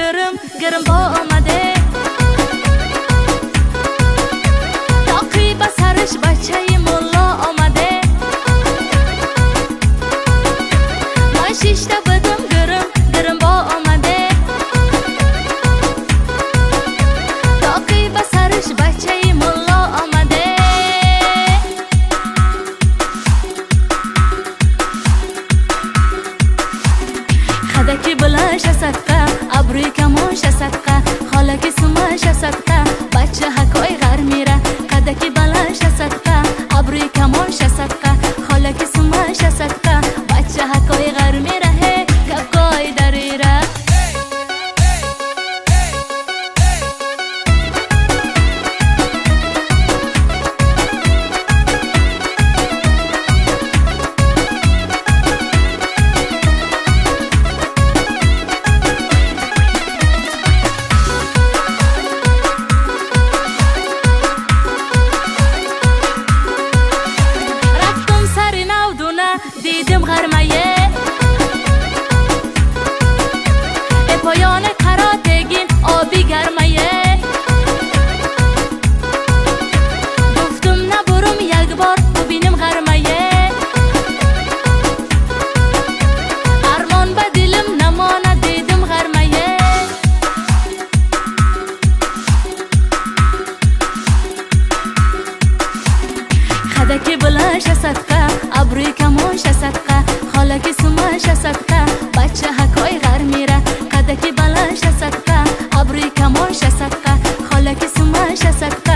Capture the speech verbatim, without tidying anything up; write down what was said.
گرم گرم با آمده تاقی به سرش بچه ملا آمده من شیشته بدم گرم گرم با آمده تاقی به سرش بچه ملا آمده خدکی بلنش صدقه ابروی کمانش صدقه خالکی سماش صدقه بچه حکای غر میره خدکی بلنش صدقه ابروی کمانش صدقه خالکی سماش صدقه بچه حکای غر میره هی کبکای دریره دیدم غرمایه ای پایان قراتگین آبی گرمایه گفتم نبرم یک بار ببینم غرمایه ارمان به دلم نمانه دیدم غرمایه خدکی بلنش صدقه ابروی کمانش صدقه خالکی سماش صدقه بچه حکای غر میره خدکی بلنش صدقه ابروی کمانش صدقه خالکی سماش صدقه